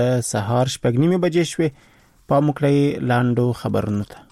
سهار 6:30 بجې شوې. پام وکړئ لاندو خبرونو ته.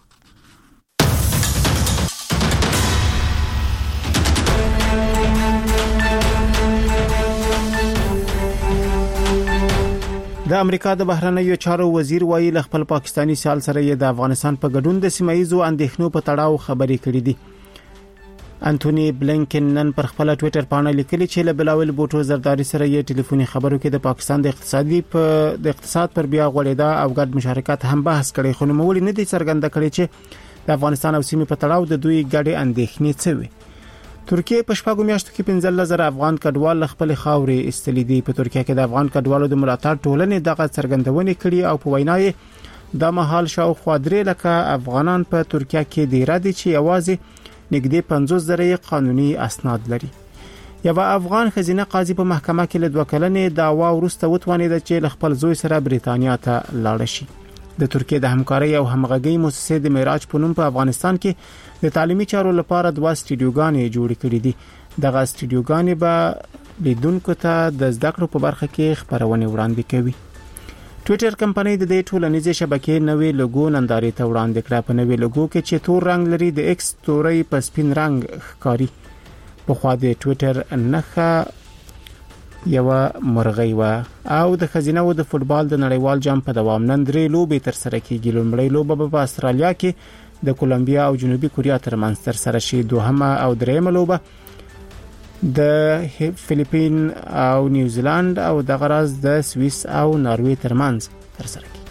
د امریکا د بهرنیو چارو وزیر وایي له خپل پاکستانی سیال سره د افغانستان په ګډون د سیمایي اندېښنو په تړاو خبرې کړې دي. انټونی بلینکن نن پر خپل ټوئیټر باندې لیکلي چې له بلاول بوټو زرداری سره یې ټلیفوني خبرو کې د پاکستان د اقتصاد پر بیا غوړېدا او ګډ مشارکت هم بحث کړي، خو نوموړي نه دي څرګنده کړي چې د افغانستان او سیمې په تړاو د دوی ګډې اندېښنې څه وي. ترکیه په شپږو میاشتو کې 15,000 افغان کډوال خپل خاورې استلې دي. په ترکیه کې د افغان کډوالو د ملاتړ ټولنې دغه څرګندونې کړي او په وینا یې د مهال شاوخوا 3 لکه افغانان په ترکیه کې ډیر دي چې یوازې نږدې 50,000 قانوني اسناد لري. یو افغان خزینه قاضي په محکمه کې له 2 کلنې دعوا وروسته وتوانید چې خپل زوی سره بریتانیا ته لاړ شي. د ترکیه د همکارۍ او همغږۍ مؤسسې د معراج په نوم په افغانستان کې د تعلیمي چارو لپاره 2 سټډیوګانې جوړې کړې دي. دغه سټډیوګانې به لیدونکو ته د زده کړو په برخه کې خبرونه وړاندې کوي. ټوئیټر کمپنۍ د دې ټولنیزې شبکې نوې لوګو نندارې ته وړاندې کړه. په نوې لوګو کې چې تور رنگ لري د ایکس توري په سپین رنگ ښکاري. په خوا د ټوئیټر نښه یو مرغۍ و او د خزینه و د فوتبال د نړیوال جام په دوام نن 3 لوبې تر سره کیږي. لومړی لوبه په استرالیا کې د کولمبیا او جنوبي کوریا ترمنځ تر سره شي. دوهمه او دریمه لوبه د فلیپین او نیوزیلند او د غرض د سویس او ناروې ترمنځ تر سره کیږي.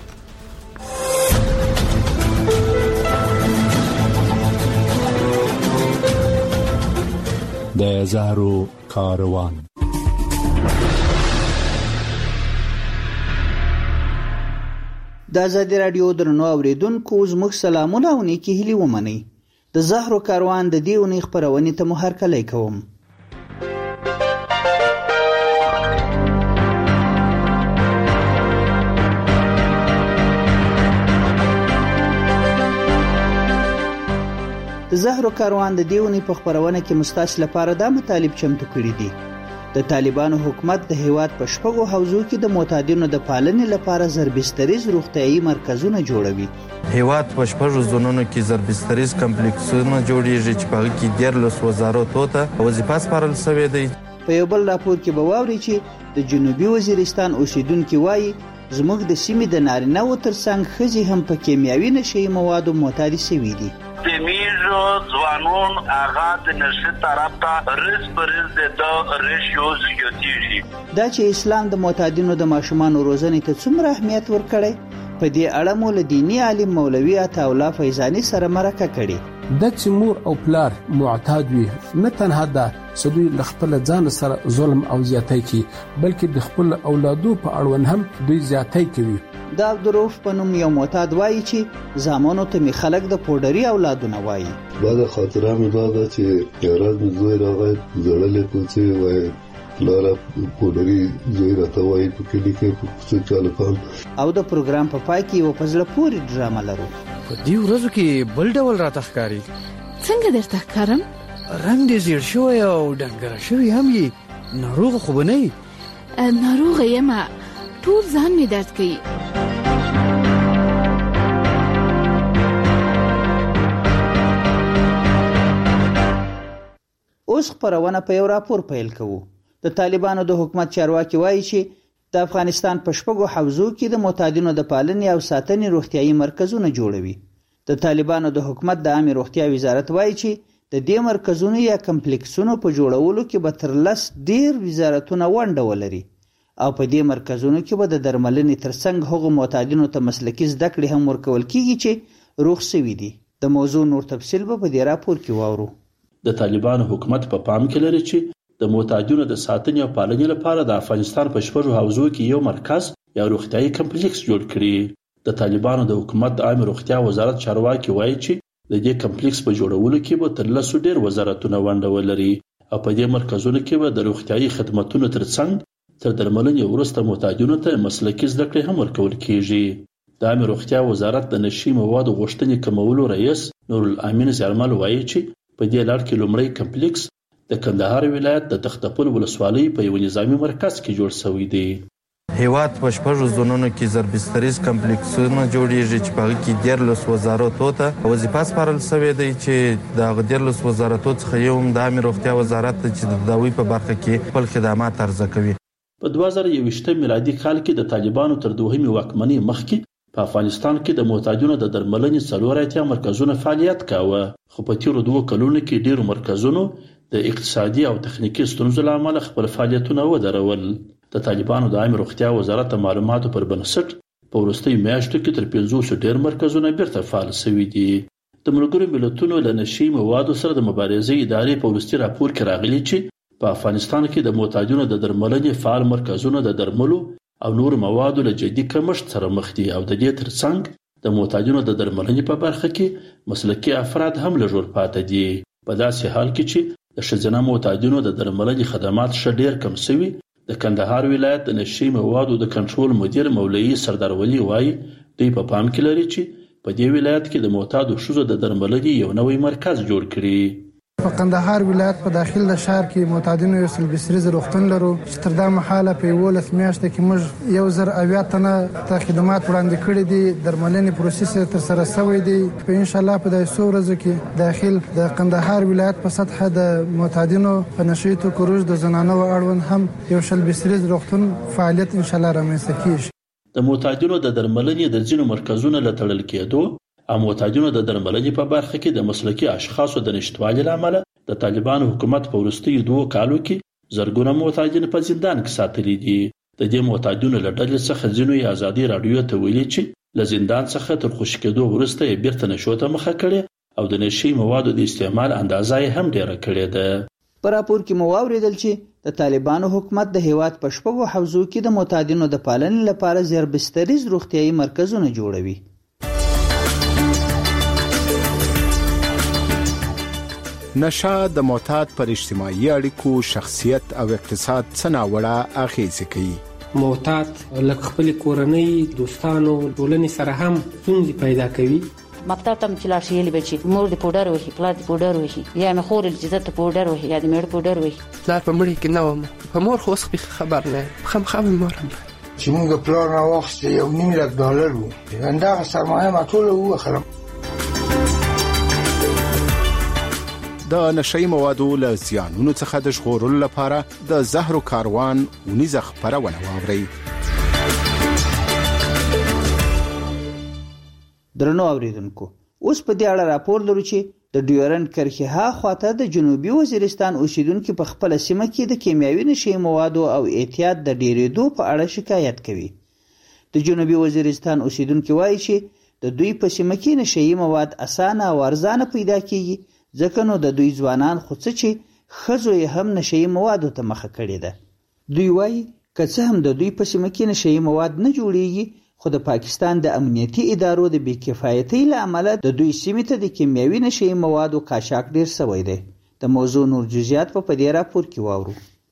د زهرو کاروان. د آزادي رادیو درنو اوریدونکو زموږ سلامونه او نیکی هیلې ومنئ. د زهرو کاروان د دې اونۍ خپرونې ته مو هرکلی کوم. د زهرو کاروان د دې اونۍ په خپرونه کې مستاس لپاره دا مطالب چمتو کړي دي. د طالبانو حکومت د هیواد په شپږو حوزو کې د معتادینو د پالنې لپاره زربستریز روغتیايي مرکزونه جوړوي. هیواد په شپږو زونونو کې زربستریز کمپلیکسونه جوړیږي چې په هغه کې 13 وزارتونو ته وظیفه سپارل شوې ده. په یو بل راپور کې به واوري چې د جنوبي وزیرستان اوسیدونکو وایي زموږ د سیمې د نارینه‌و ترڅنګ ښځې هم په کیمیاوي نشي موادو معتادې شوي دي. د میزو ځوانون هغه د نشه طرف ته رز پرز د ریشیو زیاتېږي. دا چې اسلام د معتادینو د ماشومانو روزنې ته څومره اهمیت ورکړي، په دې اړه مو له دیني عالم مولوي عطاالله فیضاني سره مرکه کړې. د چې مور او پلار معتاد وي نه تنها دا سدوی خپل ځان سره ظلم او زیاتۍ کوي، بلکې د خپل اولادو په اړوند هم دوی زیاتۍ کوي. دا عبدالرؤف په نوم یو معتاد وایي چې زامنو ته می خلک د پوډري اولادونه وایي. دا خاطره مې دا چې یاران زوی راغی زړلې کوڅې وایي لاره پوډري زوی راته وایي په کې لیکي په څه چاله پام. او د پروګرام په پای کې یو فضل پوری ډرامه لرو. په دې ورځو کې بل ډول راته ښکاری. څنګه درته ښکارم؟ رنگ دې زیړ شوی او ډنګر شوی هم یې. ناروغ خو به نه یې؟ ناروغ یم، ټول ځان مې درد کوي. اوس خبرونه په یو راپور پیل کوو. د طالبانو د حکومت چارواکي وایي چې د افغانستان په شپږو حوزو کې د معتادینو د پالنې او ساتنې روغتیايي مرکزونه جوړوي. د طالبانو د حکومت د عامه روغتیا وزارت وایي چې د دې مرکزونو یا کمپلیکسونو په جوړولو کې به تر 10 ډیر وزارتونه ونډه ولري او په دې مرکزونو کې به د درملنې ترڅنګ هغو معتادینو ته مسلکي زده کړې هم ورکول کیږي چې روغ شوي دي. د موضوع نور تفصیل به په دې راپور کې واورو. د طالبانو حکومت په پام کې لري چې د معتادینو د ساتنې او پالنې لپاره د افغانستان په شپږو حوزو کې یو مرکز یا روغتیايي کمپلیکس جوړ کړي. د طالبانو د حکومت د عامه روغتیا وزارت چارواکي وایي چې د دې کمپلیکس په جوړولو کې به تر 10 ډیر وزارتونه ونډه ولري او په دې مرکزونو کې به د روغتیايي خدماتو ترڅنګ تر درملنې وروسته معتادینو ته مسلکي زده کړې هم ورکول کیږي. د عامه روغتیا وزارت د نشي موادو غوښتنې کمولو رئیس نور الامین زیارمل وایي چې په دې لړ کې لومړی کمپلیکس د کندهار ولایت د تختپل ولسوالۍ په یو نظامی مرکز کې جوړ شوی دی. هیواد په شپږ زونونو کې ضربستریز کمپلیکسونه جوړیږي چې په هغه کې 14 وزارتونو ته وظیفه سپارل شوې ده چې د 14 وزارتونو څخه یو د عامه روغتیا وزارت چې د دوی په برخه کې خپل خدمات عرضه کوي. په 2021 میلادي کال کې د طالبانو تر دوهمې واکمنۍ مخکې په افغانستان کې د معتادینو د درملنې 4 مرکزونه فعالیت کاوه، خو په تیرو 2 کلونو کې ډیرو مرکزونو د اقتصادي او تخنیکی ستونزو له امله خپل فعالیتونه ودرول. د طالبانو د عامه روغتیا وزارت معلوماتو پر بنسټ په وروستیو میاشتو کې تر 500 ډیر مرکزونه بیرته فعال شوي دي. د ملګرو ملتونو له نشي موادو سره د مبارزې ادارې په وروستي راپور کې راغلي چې په افغانستان کې د معتادینو د درملنې فعال مرکزونه د درملو او نور موادو له جدي کمښت سره مخ دي او د دې ترڅنګ د معتادینو د درملنې په برخه کې مسلکي افراد هم لږ پاتې دي. په داسې حال کې چې د ښځینه معتادینو د درملنې خدمات ډېر کم شوي، د کندهار ولایت د نشي موادو د کنټرول مدیر مولوي سردار ولی وایي دوی په پام کې لري چې په دې ولایت کې د معتادو ښځو د درملنې یو نوی مرکز جوړ کړي. په کندهار ولایت په داخل د شهر کې معتادینو یو سلبسریز روغتون لرو چې تر دا مهاله په 11 میاشتو کې موږ 1080 تنه ته خدمات وړاندې کړي دي. درملنې پروسس تر سره شوی دی. په ان شاء الله په داسې ورځو کې داخل د کندهار ولایت په سطح د معتادینو په نشیتو کروز د زنانو اړوند هم یو سلبسریز روغتون فعالیت ان شاء الله رامنځته کیږي. د معتادینو د درملنې د ځینو مرکزونو له تړل کېدو او معتادینو د درملنې په برخه کې د مسلکي اشخاصو د نشټوالي له امله د طالبانو حکومت په وروستیو 2 کالو کې زرګونه معتادین په زندان کې ساتلي دي. د دې معتادینو له ډلې څخه ځینو یې ازادي راډیو ته ویلي چې له زندان څخه تر خوشي کېدو وروسته یې بیرته نشو ته مخه کړې او د نشي موادو د استعمال اندازه یې هم ډیره کړې ده. په راپور کې مو واوریدل چې د طالبانو حکومت د هیواد په شپږو حوزو کې د معتادینو د پالنې لپاره زیربستریز روغتیايي مرکزونه جوړوي. نشه د معتاد پر اجتماعي اړیکو، شخصیت او اقتصاد څه ناوړه اغیزې کوي. معتاد لکه خپل کورنۍ، دوستانو، ټولنې سره هم ستونزې پیدا کوي. مکتب ته چې لاړ شي یې به چې مور د پوډر وهي، پلار د پوډر وهي، یا مې خور چې زه ته پوډر وهي یا د مېړه پوډر وهي. پلار په مړي کې نه وم، په مور خو اوس خبر نه یم، خامخا مې مور هم چې موږ پلار راواخیسته $1,000,000 وو، همدغه سرمایه ما ټوله ووخلم. د نشئی موادو له زیانونو څخه د ژغورلو لپاره د زهرو کاروان ونیزه خپرونه واورئ. درنو اوریدونکو، اوس په دې اړه راپور لرو چې د ډیورنډ کرښې هاخواته د جنوبي وزیرستان اوسیدونکو په خپل سیمه کې د کیمیاوي نشئی موادو او اعتیاد د ډیرېدو په اړه شکایت کوي. د جنوبي وزیرستان اوسیدونکو وایي چې د دوی په سیمه کې نشئی مواد اسانه او ارزانه پیدا کیږي، ځکه نو د دوی ځوانان خو څه چې ښځو یې هم نشئی موادو ته مخه کړې ده. دوی وایي که څه هم د دوی په سیمه کې نشئی مواد نه جوړیږي، خو د پاکستان د امنیتي ادارو د بې کفایتۍ له امله د دوی سیمې ته د کیمیاوي نشئی موادو قاچاق ډیر شوی دی. د موضوع نور جزئیات په دې راپور کې واورو.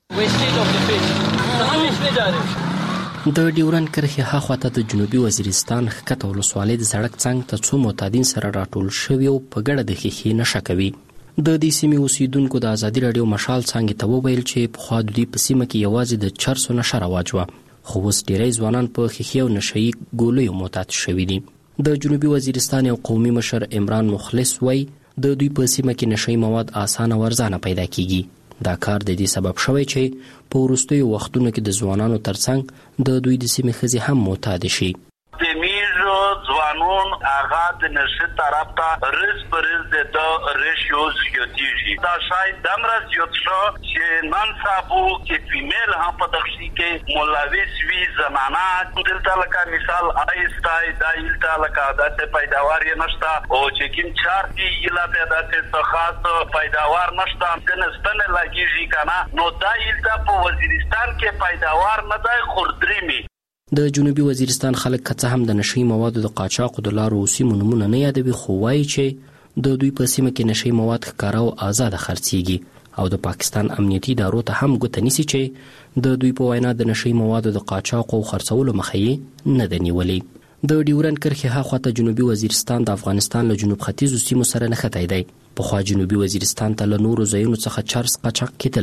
د ډیورنډ کرښې هاخواته د جنوبي وزیرستان ښکته ولسوالۍ د سړک څنګ ته څو معتادین سره راټول شوي او په ګډه د ښیښې نشه کوي. د دې سیمې اوسیدونکو د ازادي راډیو مشال څانګې ته وویل چې پخوا د دوی په سیمه کې یوازې د چرسو نشه رواج وه، خو اوس ډیری ځوانان په ښیښې او نشهیي ګولیو معتاد شوي دي. د جنوبي وزیرستان یو قومي مشر عمران مخلص وایي د دوی په سیمه کې نشهیي مواد اسانه او ارزانه پیدا کیږي. دا کار د دې سبب شوی چې په وروستیو وختونو کې د ځوانانو ترڅنګ د دوی د سیمې ښځې هم معتاد شي. ځوانون هغه د نشه طرف ته رز پرز د ریشیو زیاتیږي. دا شاید دمره زیات شو چې نن سبا کې فیمیل هم په دغشي کې ملوث وي، زنانه دلته لکه مثال آیستای دا دلته لکه داسې پیداوار یې نشته او چې کوم چار دی یلا پیدا څه خاص پیداوار نشته د نسبنه لګیږي کنه، نو دا دلته په وزیرستان کې پیداوار نه دی خوردريمي. د جنوبي وزیرستان خلک که څه هم د نشئی موادو د قاچاقو د لارو او سیمو نومونه نه یادوي، خو وایي چې د دوی په سیمه کې نشئی مواد ښکاره او آزاده خرڅیږي او د پاکستان امنیتي ادارو ته هم ګوته نیسي چې د دوی په وینا د نشئی موادو د قاچاقو او خرڅولو مخه یې نه ده نیولې. د ډیورنډ کرښې هاخواته جنوبي وزیرستان د افغانستان له جنوب ختیځو سیمو سره نښتی دی. پخوا جنوبي وزیرستان ته له نورو ځایونو څخه چرس قاچاق کېدل،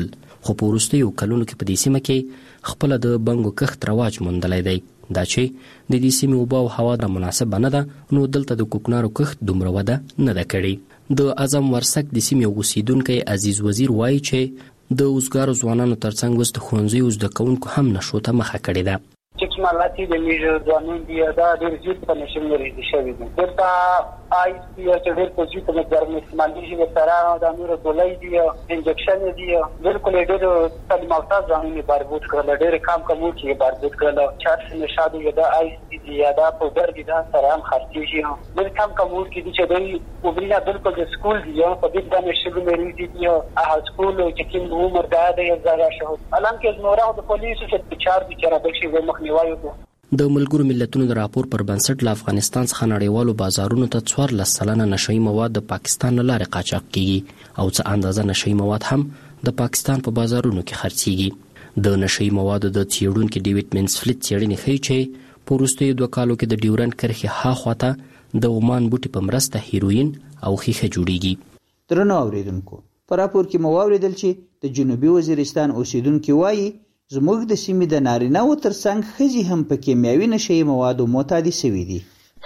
خو په وروستیو کلونو کې په دې سیمه کې خپله د بنګو کښت رواج موندلی دی. دا چې د دې سیمې اوبه او هوا د مناسبه نه ده نو دلته د کوکنارو کښت دومره وده نه ده کړې. د اعظم ورسک د سیمې اوسیدونکی عزیز وزیر وایي چې د اوزګارو ځوانانو ترڅنګ اوس د ښوونځیو زده کوونکو هم نشو ته مخه کړې ده. چې مالاتي د میژ ځوانان دی دا ډېر زیات په نشم لري شوی دی. دلته آی سی چې ډېر په زیات مقدار استعمال دي چې سره د نور دولای دی انجکشن دی بالکل ډېر تعلیم یافته ځوانان بربود کړل. ډېر کم کې بربود کړل. چارس نشادو یا د آی سی دی یا د پودر دی دا سره هم خرڅیږي. ډېر کم کې دي چې دوی وبلینا بالکل د سکول دی په دې باندې شګو مری دي هغه سکول چې کوم عمر دا دی زړه شو. الان کې زموږه د پولیسو چې چار دي چې راځي چې مخنیوي. د ملګرو ملتونو د راپور پر بنسټ له افغانستان څخه نړیوالو بازارونو ته 14% نشئی مواد د پاکستان له لارې قاچاق کیږي او څه اندازه نشئی مواد هم د پاکستان په بازارونو کې خرڅیږي. د نشئی موادو د څېړونکي ډیوډ منسفیلډ څېړنې ښیي چې په وروستیو 2 کالو کې د ډیورنډ کرښې هاخواته د عمان بوټي په مرسته هیروین او ښیښه جوړیږي. درنو اوریدونکو په راپور کې مو واوریدل چې د جنوبي وزیرستان اوسیدونکي وایي زموږ د سیمې د نارینه‌و ترڅنګ ښځې هم په کیمیاوي نشهیي موادو معتادي شوي دي.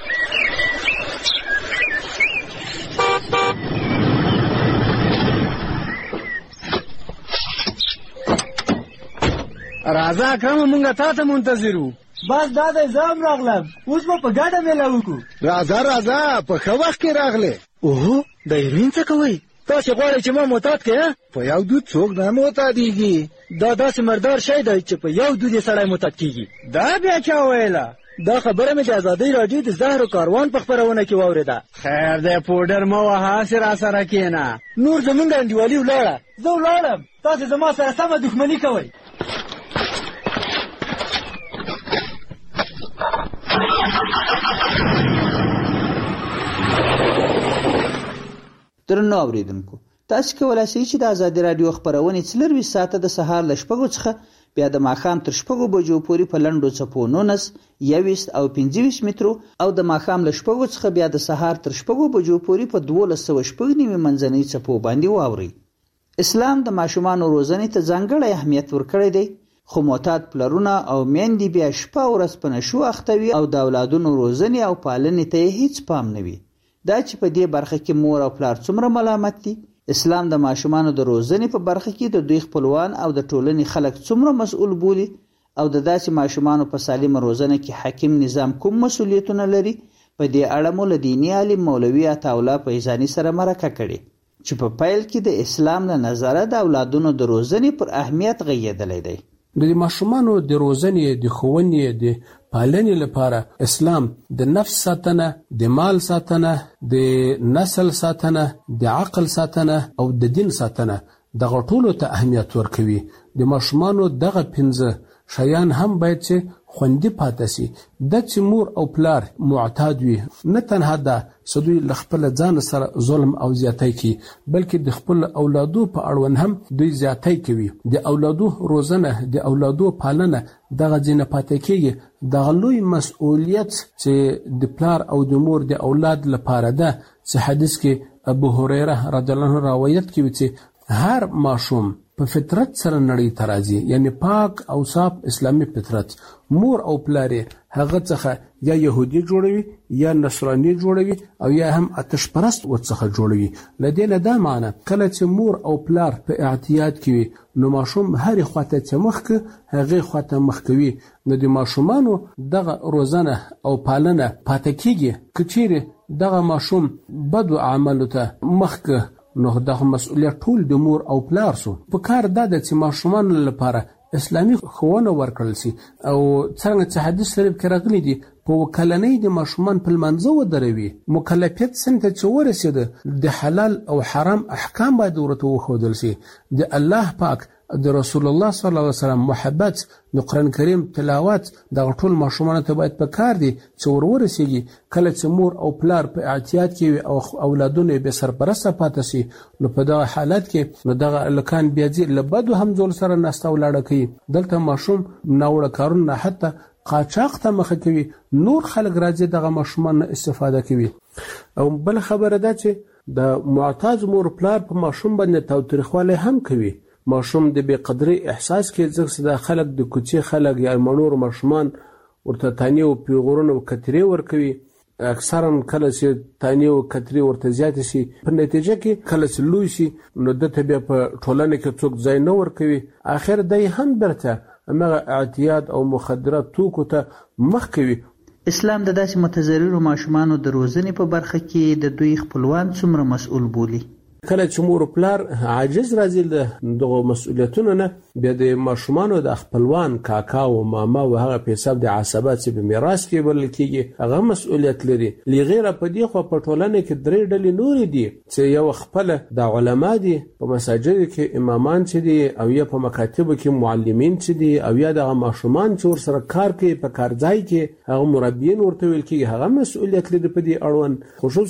راځه اکرم مونږ تا ته منتظر وو. بس دا د زام راغلم اوس به په ګډه میله وکړو. راځه په ښه وخت کې راغلې. اوهو د هیروین څه کوئ؟ تاسې غواړئ چې ما معتاد کړې؟ په یو دود څوک نه معتادېږي. دا داسې مردار شی دی چې په یو دود یې سړی معتاد کېږي. دا بیا چا ویله؟ دا خبره مې د ازادۍ راډیو د زهرو کاروان په خپرونه کې واورېده. خیر دی پوډر مه وهه هسې راسره کښېنه. نور زمونږ انډیوالي ولاړه. زه ولاړم تاسې زما سره سمه دښمني کوئ. درنو اوریدونکو تاسو کولای شئ چې د ازادي رادیو خبرونه 24 ساعته د سهار ل 6 څخه بیا د ماښام تر 6 بجو پورې په لنډو څپو 19 21 او 25 مترو او د ماښام ل 6 څخه بیا د سهار تر 6 بجو پورې په 1290 منځنۍ څپو باندې واوري. اسلام د ماشومان روزنې ته ځانګړی اهمیت ورکړی دی خو معتاد پلرونه او میندې بیا شپه ورځ په نشو اخته وي او د اولادونو روزنې او پالنې ته هیڅ پام نه وي. دا چې په دې برخه کې مور او پلار څومره ملامت دي. اسلام د ماشومانو د روزنې په برخه کې د دوی خپلوان او د ټولنې خلک څومره مسؤل بولي او د داسې ماشومانو په سالمه روزنه کې حاکم نظام کوم مسؤلیتونه لري. په دې اړه مو له دیني عالم مولوي عطاالله فیضاني سره مرکه کړې چې په پیل کې د اسلام له نظره د اولادونو د روزنې پر اهمیت غږېدلی دی. د ماشومانو د روزنې د ښوونې د پالنې لپاره اسلام د نفس ساتنه، د مال ساتنه، د نسل ساتنه، د عقل ساتنه او د دین ساتنه دغه ټولو ته اهمیت ورکوي. د ماشومانو دغه 5 شیان هم باید چې خوندي پاتې شي. د چې مور او پلار معتاد وي نه تنها دا سدوی لخپل ځان سره ظلم او زیاتی کوي بلکې د خپل اولادو په اړوند هم دوی زیاتی کوي. د اولادو روزنه، د اولادو پالنه دغه ځینه پاتې کېږي. دغه لوی مسؤلیت چې د پلار او د مور د اولاد لپاره ده چې حدیث کې ابو هريره رضی الله عنه روایت کوي چې هر ماشوم په فطرت سره نړۍ ته راځي، یعنی پاک او صاف اسلامي فطرت. مور او پلار هغه څخه یا يهودي جوړوي یا نصراني جوړوي او یا هم آتش پرست ورڅخه جوړوي. لدې نه دا معنی کله چې مور او پلار په اعتیاد کوي نو ماشوم هر خواته چې مخک هغه خواته مخ کوي. نو د ماشومانو دغه روزنه او پالنه پاتې کیږي. کچېره دغه ماشوم بد عملو ته مخک نو دغه مسؤلیت ټول د مور او پلار سو. په کار دا د چې ماشومان لپاره اسلامي ښوونه ورکړل شي او څنګه چې حدیث شریف کې راغلي دي په وکلنۍ د ماشومان په لمانځه ودروي. مکلفیت څنګه چې ورسېده د حلال او حرام احکام باید ورته وښودل شي. د الله پاک د رسول الله صلی الله علیه وسلم محبت، د قرآن کریم تلاوت دغه ټول ماشومان ته باید په کار دي چې ورسېږي. کله چې مور او پلار په اعتیاد کې وي او اولادونه به سرپرسته پاتې شي نو په دغه حالت کې نو دغه الکان بیا ځي له بدو همزول سره ناسته ولاړه کوي. دلته ماشوم ناوړه کارونه حتی قاچاق ته مخه کوي. نور خلک راځي دغه ماشومان استفاده کوي. او بل خبره ده چې د معتاد مور پلار په ماشوم باندې تاوتریخوالی هم کوي. ماشوم د بې قدرۍ احساس کوي، ځکه دا خلک د کوڅې خلک یا منور ماشومان ورته تانې او پیغورونه او کترې ورکوي. اکثرا کله چې تانې او کترې ورته زیاتې شي، په نتیجه کې کله چې لوی شي نو دته بیا په ټولنه کې څوک ځای نه ورکوي. اخر دی هم برته همغه اعتیاد او مخدرات توکو ته مخ کوي. اسلام د داسې متضررو ماشومانو د روزنې په برخه کې د دوی خپلوان څومره مسؤل بولي؟ کله چې مور او پلار عاجز راځي له دغه مسؤلیتونو نه، بیا د ماشومانو د خپلوان کاکا او ماما او هغه په حساب د عصبات چې په میراث کې بلل کېږي هغه مسؤلیت لري. لغیره په دې خو په ټولنه کې درې ډلې نورې دي چې یو خپل د علما دي، په مساجد کې امامان چې دي، او یا په مکاتبو کې معلمین چې دي، او یا د ماشومان چې ورسره کار کوي په کارځای کې هغه مربیین ورته ویل کېږي، هغه مسؤلیت لري په دې اړوند.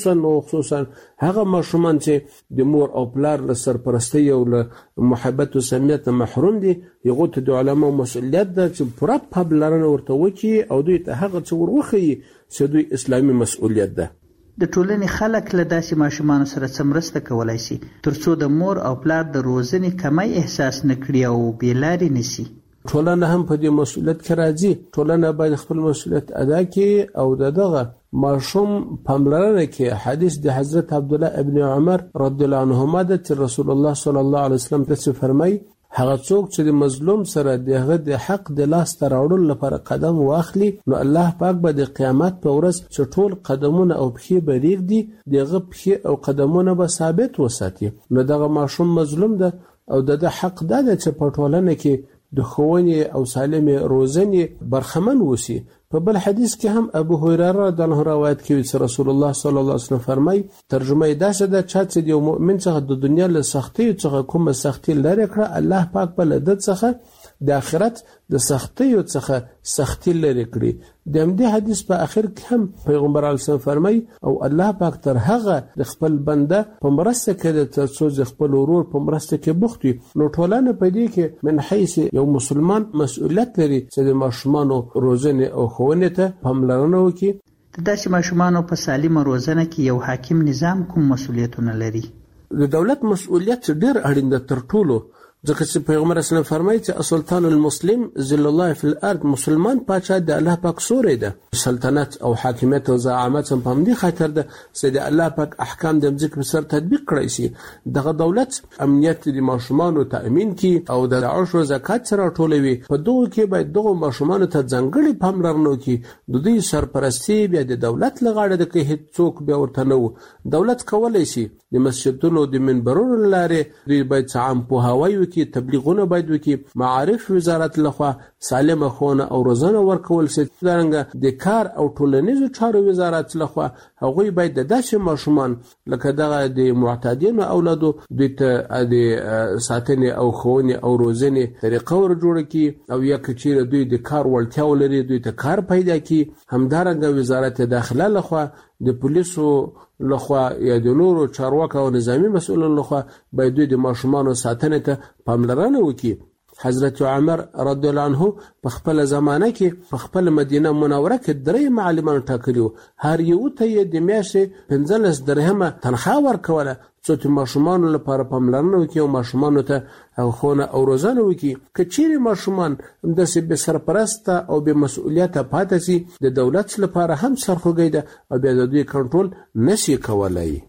خصوصا هغه ماشومان چې د مور او پلار له سرپرستی او له محبت او صمیمیت محروم دي، هغه ته د علماو مسؤلیت ده چې پوره پاملرنه ورته وکړي او دوی ته هغه څه ورخي چې دوی اسلامي مسؤلیت ده. د ټولنې خلک له داسې ماشومانو سره څه مرسته کولای شي ترڅو د مور او پلار د روزنې کمی احساس نه کړي او بې لارې نه شي؟ ټولنه هم په دې مسؤلیت کې راځي. ټولنه باید خپل مسؤلیت ادا کړي او دغه ماشوم پاملرنه کې. حدیث د حضرت عبدالله ابن عمر رضی الله عنهما د رسول الله صلی الله علیه وسلم ته فرمایي، هغه څوک چې د مظلوم سره دغه د حق د لاس ته راوړلو لپاره قدم واخلي نو الله پاک به د قیامت په ورځ چې ټول قدمونه او پښې به ریږدي دغه پښې او قدمونه به ثابت وساتي. نو دغه ماشوم مظلوم ده او د حق ده چې په ټولنه کې د ښوونې او سالمې روزنې برخمن وسی. په بل حدیث کې هم ابو هريره رضی الله عنه روایت کوي چې رسول الله صلی الله علیه وسلم فرمایي، ترجمه یې داسې ده چې د یو مؤمن څخه د دنیا له سختۍ څخه کومه سختي لري کړه، الله پاک په لده څخه د آخرت د سختیو څخه سختی لري کړي. د همدې حدیث په اخر کې هم پیغمبر علیه السلام فرمایي او الله پاک تر هغه د خپل بنده په مرسته کې د تاسو د خپل ورور په مرسته کې بوخت وي. نو ټولنه په دې کې من حیث یو مسلمان مسؤلیت لري چې د ماشومانو روزنې او ښوونې ته پاملرنه وکړي. د داسې ماشومانو په سالمه روزنه کې یو حاکم نظام کوم مسؤلیتونه لري؟ د دولت مسؤلیت ډېر اړین ده تر ټولو، ځکه چې پیغمبر اسلام فرمایي چې السلطان المسلم ذل الله فی الارض، مسلمان پاچا د الله پاک سوري ده. سلطنت او حاکمیت او زعامت هم په دې خاطر ده چې د الله پاک احکام د ځمکې په سر تطبیق کړی شي. دغه دولت امنیت د ماشومانو تأمین کی او د عشر زکات سره ټولوي. په دغه کې باید دغه ماشومانو ته ځانګړي پاملرنه وکړي. د دوی سرپرستی بیا د دولت لغاړه د کې هیڅ څوک بیا ورته نه و. دولت کولای شي د مسجدونو د منبرونو لارې دوی باید عام پوهاوی وکړي، تبلیغونه باید وکړي، معارف وزارت لخوا سالمه ښوونه او روزنه ورکول شي. دغه د کار او ټولنیزو چارو وزارت لخوا هغوی باید د داسې ماشومان لکه دغه د معتادینو اولادو دوی ته د ساتنې او ښوونې او روزنې طریقه ور جوړه کړي، او یا که چیرې دوی د کار وړتیا ولري دوی ته کار پیدا کړي. همدارنګه وزارت داخله لخوا د پولیسو لخوا یا د نورو چارواکو او نظامی مسؤلین لخوا باید دوی د ماشومانو ساتنې ته پاملرنه وکړي. حضرت عمر رضی الله عنه په خپل زمانه کې په خپل مدینه منوره کې 3 معلمان ټاکلي، هر یو ته یې د میاشتې 15 درهمه تنخواه ورکوله څو چې ماشومانو لپاره پاملرنه وکړي او ماشومانو ته ښوونه او روزنه وکړي. که چیرې ماشومان همداسې بې سرپرسته او بې مسؤلیته پاتې شي د دولت لپاره هم سرخوږی ده او بیا د دوی کنټرول نشي کولی.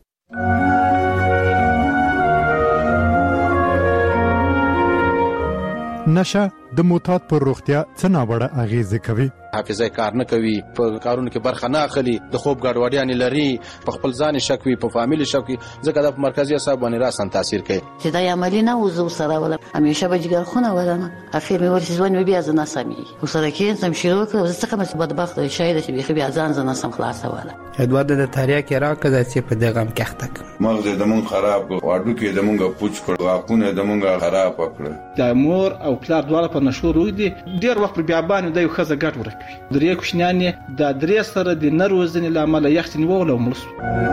نشه د معتاد پر روغتیا څه ناوړه اغیزه کوي؟ حافظه کار نه کوي، په کارونو کې برخه نه اخلي، د خوب ګډوډیاں لري، په خپل ځان شک وي، په فامیل شک وي، ځکه د مرکزی اعصاب باندې راسن تاثیر کوي. چې دا عملی نه وزو سره ولا همیشه به جګر خونه ولنه اخر مې ورسې ځوان بیا ځنه سمي وسره کې سم شروع کړ. زه څنګه مې بدبخت شاید چې بیا ځان ځنه سم خلاصه ولا ادوار د تاریخ کې راکړه چې په دغه غم کې اخته مغز د مون خراب واډو کې د مونږه پوچ کړ، واکونه د مونږه خراب کړ. د مور او پلار دواړه په نشو روي دي، ډیر وخت بیا باندې د یو خزه ګټ ورکوي. درې کوشنیانې د درې سره د نروزنې لامل یختنی وولو ملسو.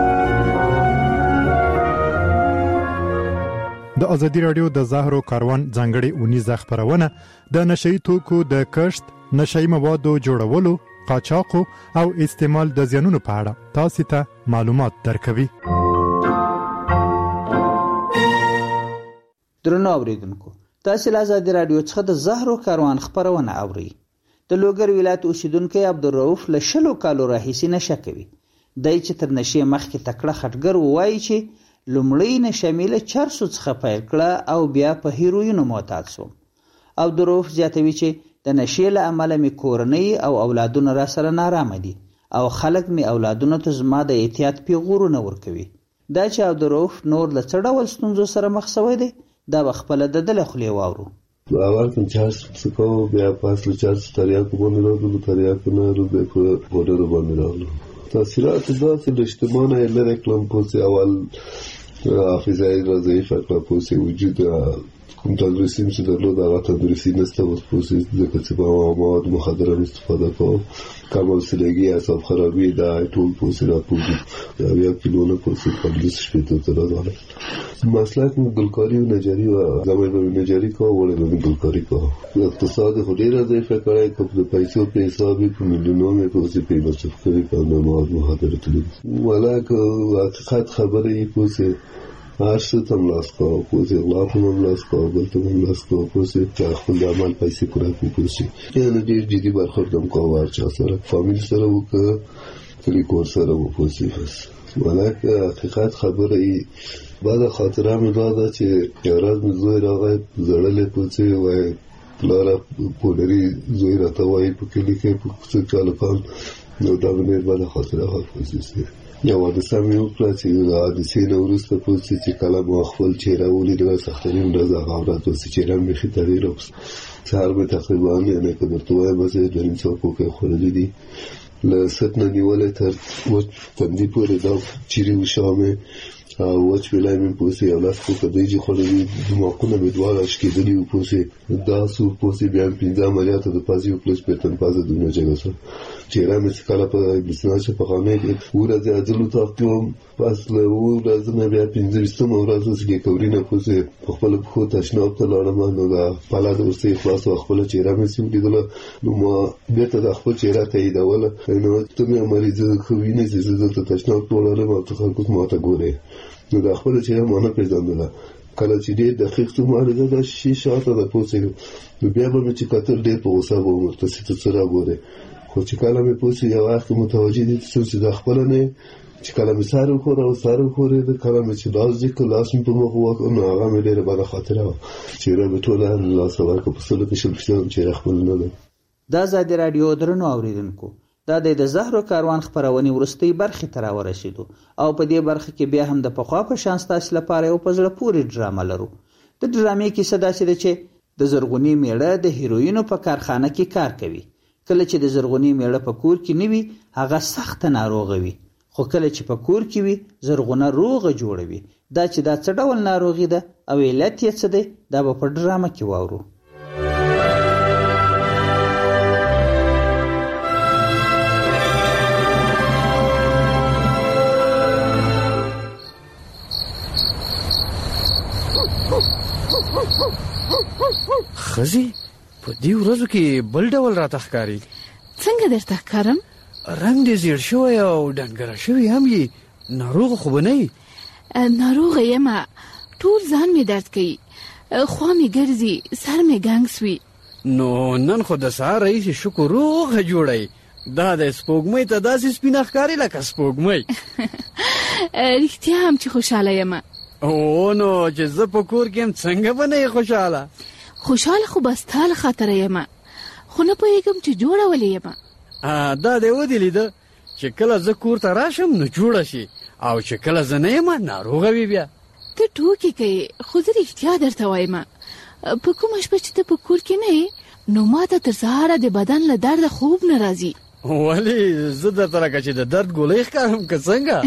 د ازادي رادیو د زهرو کاروان ځانګړي اونیزه خبرونه د نشئی توکو د کښت، نشئی موادو جوړولو، قاچاقو او استعمال د زیانونو په اړه تاسو ته معلومات درکوي. درنو اوریدونکو، تاسو له آزادي رادیو څخه د زهرو کاروان خبرونه اورئ. د لوګر ولایت اوسیدونکو عبدالرؤف له 20 کالو راهیسې نشه کوي. دای چې تر نشې مخکې تکړه خټګر وایي چې لومړی نشه مې له چرسو څخه پیل کړه او بیا په هیروینو معتاد شوم. عبدالرؤف زیاتوي چې د نشې له امله مې کورنۍ او اولادونه را سره نارامه دي او خلک مې اولادونو ته زما د احتیاط پیغورونه ورکوي. دا چې عبدالرؤف نور له څه ډول ستونزو سره مخ شوی دی دا به خپله د ده له خولې واورو. اول کوم چارج څه کوو بیا پاس له چارج تریاکو باندې راغلو تریاکو نه رو بیا په بورډرو باندې راغلو. تاثیرات داسې د اجتماع نه یې لرې کړم. پوسې اول حافظه یې را ضعیفه کړه. پوسې وجود کوم تدریسي چې درلود هغه تدریسي نشته اوس. پوسې ځکه چې په مواد مخدره استفاده کوم کم حوصلګي اعصاب خرابي دا ټول پوسې راپوځي. بیا کیلو نه پوسې 15 شپېته ته راغله. مسلک مې ګلکاري او نجاري و. زموږ به نجاري کوه وړې به ګلکاري کوه. اقتصاد خو ډېره ضعیفه کړی که د پیسو په حساب یې په میلیونو مې پوسې پرې مصرف کړي کوم د مواد مخدره تللي. ولا که حقیقت خبره یې پوسې هر څه ته ملاس کوه. پوسې غلا ته هم ملاس کوه بل ته هم ملاس کوه. پوسې چې خپل د عمل پیسې پوره کړي. پوسې یعنې ډېر جدي برخورد هم کوه هر چا سره فامیل سره وکړه کلي کور سره و. پوسې بس ولا که حقیقت خبره یې بعد خاطره مې دا ده چې یو ورځ مې زوی راغی زړلی پوسې وایي پلاره پولري زوی راته وایي په کلي کې په څه چالکان نو دا مې ډېر بده خاطره وه. پوسې یو حادثه مې وکړه چې د حادثې نه وروسته پوسې چې کله ما خپل چهره ولیدله سخترین ورځ هغه ورځ پوسې چهره مې بیخي تغییر وکړ. سهار مې تقریبا یعنې که درته وایم بس 2 سوه کوکۍ خوړلي دي له سټ نه نیولې تر وچ تندي پورې دا چیرې وشا مې وچ ویلی مې پوسې 11 کوکه دیجې خوړلي دماغونه مې دواړه اشکېدلي وو. پوسې دا څو پوسې بیا مې 15 عملیاته د پازې وکړه چې پېرتن پازه دومره جګه شوه. چهره مې چې کله په بسناچه په خانې کې 2 ورځې عاجل اتاق کې وم. پس له 2 ورځو نه بیا 25مه ورځ چې ګیکورینه پوسې په خپله پښو تشناب ته لاړم نو دا پله د ورسته یې خلاص وه. خپله چهره مې چې ولیدله نو ما بېرته د خپل چهره تاییدوله. نو ته مې مریضه ښه وینې چې زه دلته تشناب کې ولاړم او ته خلکو ما ته ګورې نو د خپله چهره ما نه پېژندله. کله چې ډېر دقیق څه معلومه ده 6 ساعته ده پوسې نو بیا به مې چې کتل ډېر په غوسه به وم ورته چې ته څه راګورې. خو چې کله مې پوسې یو وخت متوجه دي چې د خپله نه چې کله مې سر وښوره او سر وښورېده کله مې چې لاس دې کړ لاس مې په مخ وکړ نو هغه مې ډېره بده خاطره وه. چهره مې ټوله لاسه ورکړه په سلو کې شل چهره خپل نه ده. دا آزادي راډیو درنو اوریدونکو دا د زهرو کاروان خبرونې وروستۍ برخې ته راورسېدو او په دې برخه کې بیا هم د پخوا په شان ستاسو لپاره یو په زړه پورې ډرامه لرو. د ډرامې کیسه داسې ده چې د زرغونې میړه د هیروینو په کارخانه کې کار کوي. کله چې د زرغونې میړه په کور کې نه وي هغه سخته ناروغه وي خو کله چې په کور کې وي زرغونه روغه جوړوي. دا چې دا څه ډول ناروغي ده او علت یې څه دی دا به په ډرامه کې واورو. خزي په دې ورځو کې بل ډول راته ښکاري. څنګه درته ښکارم؟ رنګ دې زیړ شوی او ډنګره شوی هم یې. ناروغه خو به نه یې؟ ناروغه یم ټول ځان مې درد کوي خوا مې ګرځي سر مې ګنګ سوي. نو نن خو د سهار راهیسې شکر روغه جوړی. دا د سپوږمۍ ته داسې سپینه ښکاري لکه سپوږمۍ. رښتیا هم چې خوشحاله یم. او نو چې زه په کور کې یم څنګه به نه یې خوشحاله؟ خوشحاله خو به ستا له خاطره یم خو نه پوهېږم چې جوړه ولې یم. دا دې ودې لیده چې کله زه کور ته راشم نو جوړه شي او چې کله زه نه یم ناروغه وي. بیا ته ټوکې کوې خو زه رښتیا درته وایم په کومه شپه چې ته په کور کې نه یې نو ما ته تر سهاره د بدن له درده خوب نه راځي. ولې زه درته لکه چې د درد ګولۍ ښکارم که څنګه؟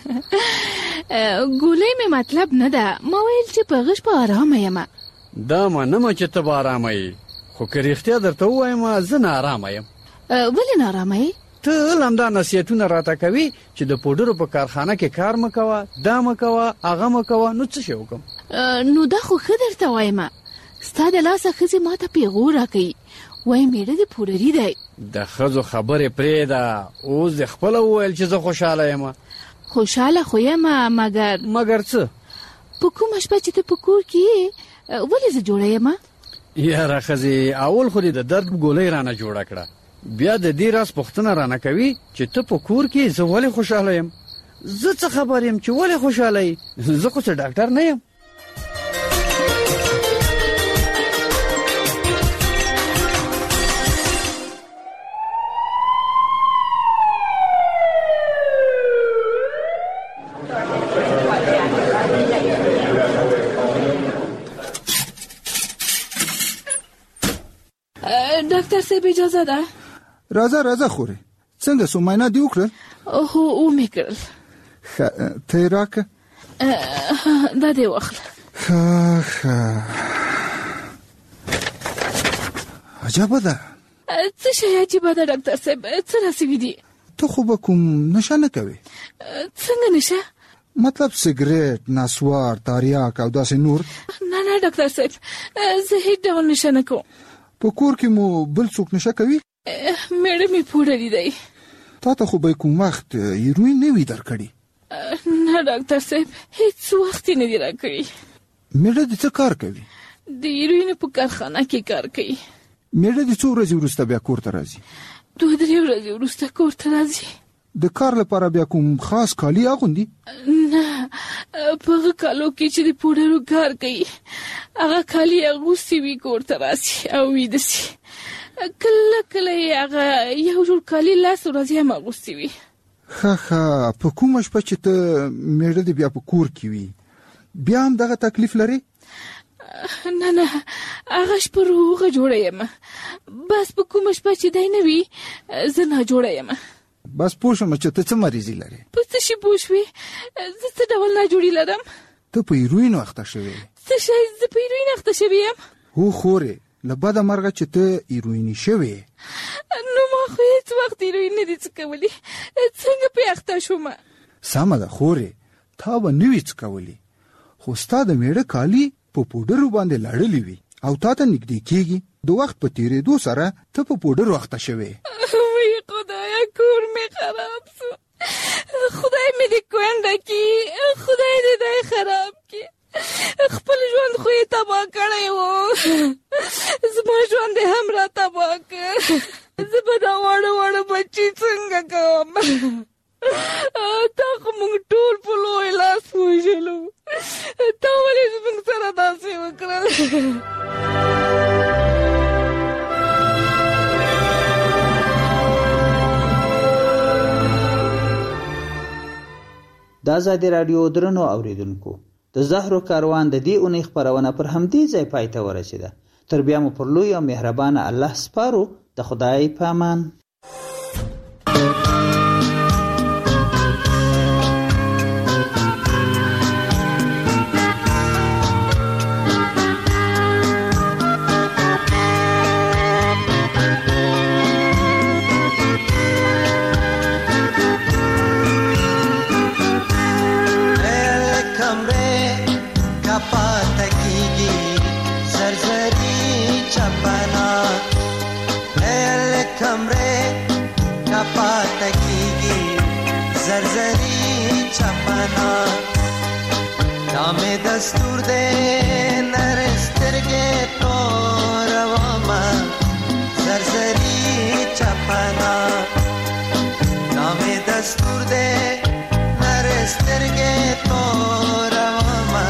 ګولۍ مې مطلب نه ده ما ویل چې په غش په ارامه یم. دا منمه چې ته به ارامه یې خو که رښتیا درته ووایم زه ناارامه یم. ولې ناارامه یې؟ ته همدا نصیحتونه راته کوي چې د پوډرو په کارخانه کې کار مه کوه دا مه کوه هغه مه کوه. نو څه شی وکړم؟ نو دا خو ښه درته وایم ستا د لاسه ښځې ما ته پیغور راکوي وایي میړه دې پوډري دی. د ښځو خبرې پرېږده اوس دې خپله وویل چې زه خوشحاله یم. خوشحاله خو یم مګر څه؟ په کومه شپه چې ته په کور کې یې ولې زه جوړه یم؟ یاره ښځې اول خو دې د درد ګولۍ رانه جوړه کړه، بیا د دې راز پوښتنه رانه کوي چې ته په کور کې زه ولې خوشحاله یم. زه څه خبر یم چې ولې خوشحاله یې؟ زه خو څه ډاکټر نه یم. ډاکټر صاحب اجازه ده؟ راځه خورې. څنګه سو معاینه دی وکړل؟ هو مې کړل. ته یې راکه؟ دا دې واخله. عجبه ده. څه شی عجیبه ده ډاکټر صاحب؟ څه راسوي دي؟ ته خو به کوم نشه نه کوې؟ څنګه نشه؟ مطلب سیګریټ، نسوار، تاریاک او داسې نور؟ نه ډاکټر صاحب، زه هیڅ ډول نشه نه کوم. په کور کې مو بل څوک نشه کوي؟ میړه مې پوډري دی. تا ته خو به کوم وخت هیروین نه وي درکړي؟ نه ډاکټر صاحب، هیڅ وخت نه دی راکړي. میړه دې څه کار کوي؟ د هیروین په کارخانه کې کار کوي. میړه دې څو ورځې وروسته بیا کور ته راځي؟ 2-3 ورځې وروسته کور ته راځي. د کار لپاره بیا کوم خاص کالي اغوندي؟ نه، په هغه کالو کې چې د پوډرو کار کوي هغه کالي اغوستي وي کور ته راسي او ویده سي. کله هغه یو جوړ کالي لاس ورځې هم اغوستي وي. ښه په کومه شپه چې ته میړه دې بیا په کور کې وي بیا هم دغه تکلیف لري؟ نه هغه شپه روغه جوړه یم، بس په کومه شپه چې دی نه وي زه نه جوړه یم. بس پوه شوم چې ته څه مریضي لرې. په څه شي پوه شوې؟ زه څه ډول ناجوړي لرم؟ ته په هیروین اخته شوې. څه شی؟ زه په هیروین اخته شوې یم؟ هو خورې، له بده مرغه چې ته هیرویني شوې. نو ما خو هیڅ وخت هیروین نه دي څکولي، څنګه پې اخته شومه؟ سمه ده خورې، تا به نه وي څکولي، خو ستا د میړه کالي په پوډرو باندې لړلي وي او تا ته نږدې کېږي. د وخت په تېرېدو سره ته په پوډرو اخته شوې. وی خدایا، کور مې خراب سو. خدای مې دې کونډه کړي، خدای دې دی خراب کړي. خپل ژوند خو یې تباه کړی و، زما ژوند یې هم را تباه کړ. زه به دا واړه بچي څنګه کوم؟ تا خو موږ ټول په لوی لاس وژلو، تا ولې زموږ سره داسې وکړل؟ د ازادي راډیو درنو اوریدونکو، د زهرو کاروان د دې اونۍ خپرونه پر همدې ځای پای ته ورسېده. تر بیا مو پر لوی او مهربانه الله سپارو. د خدای په امان. دستور دے نرسترگے تو رواما زرزری چپنا نام دستور دے نرسترگے تو رواما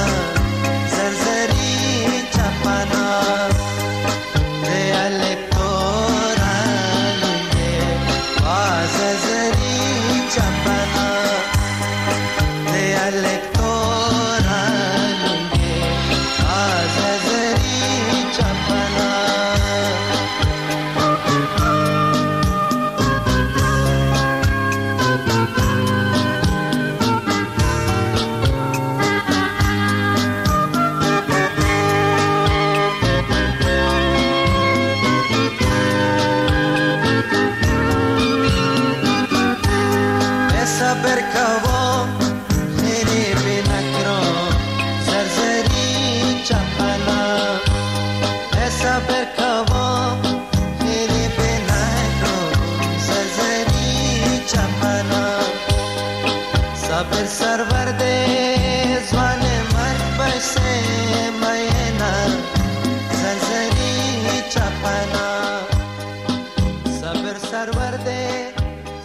زرزری چپنا دے الکتوران دے زرزری چپنا دے الکتوران सरवर दे